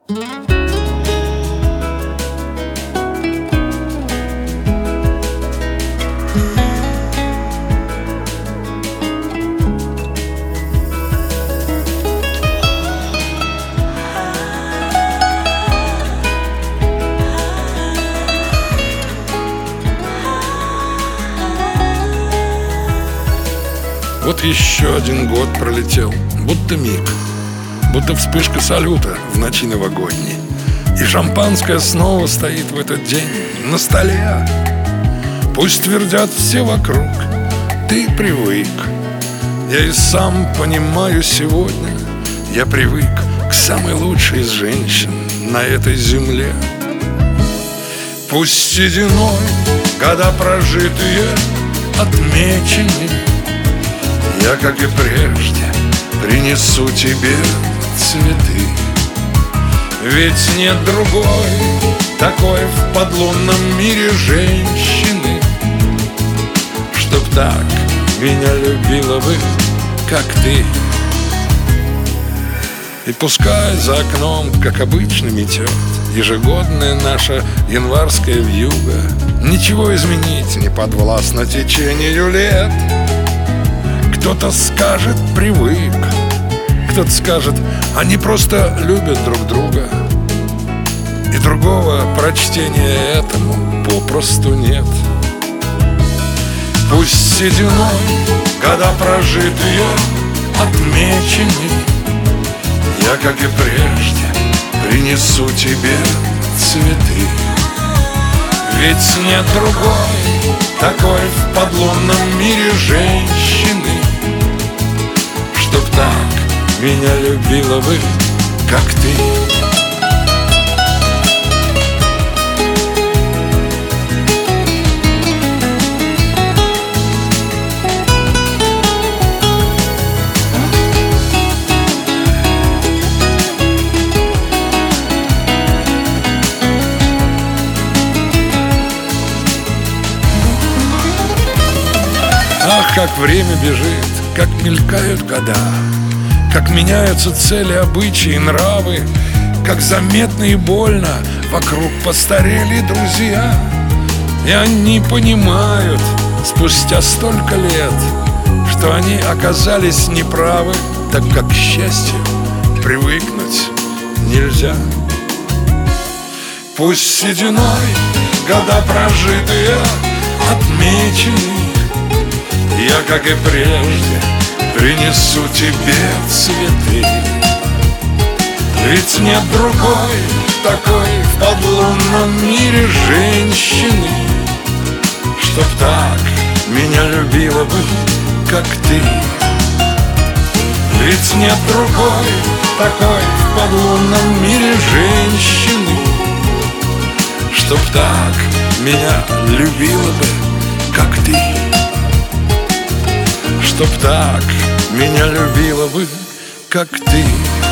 Вот еще один год пролетел, будто миг, будто вспышка салюта в ночи новогодней. И шампанское снова стоит в этот день на столе. Пусть твердят все вокруг, ты привык. Я и сам понимаю сегодня, я привык к самой лучшей из женщин на этой земле. Пусть сединой года прожитые отмечены, я, как и прежде, принесу тебе цветы. Ведь нет другой такой в подлунном мире женщины, чтоб так меня любила бы, как ты. И пускай за окном, как обычно, метет ежегодная наша январская вьюга, ничего изменить не подвластно течению лет. Кто-то скажет «привык», кто-то скажет «они просто любят друг друга». И другого прочтения этому попросту нет. Пусть сединой года прожитые отмечены, я, как и прежде, принесу тебе цветы. Ведь нет другой такой в подлунном мире женщины, чтоб так меня любила бы, как ты. Ах, как время бежит, как мелькают года, как меняются цели, обычаи, нравы, как заметно и больно вокруг постарели друзья. И они понимают спустя столько лет, что они оказались неправы, так как к счастью привыкнуть нельзя. Пусть сединой года прожитые отмечены, я, как и прежде, принесу тебе цветы. Ведь нет другой такой в подлунном мире женщины, чтоб так меня любила бы, как ты. Ведь нет другой такой в подлунном мире женщины, чтоб так меня любила бы, как ты. Чтоб так меня любила бы, как ты.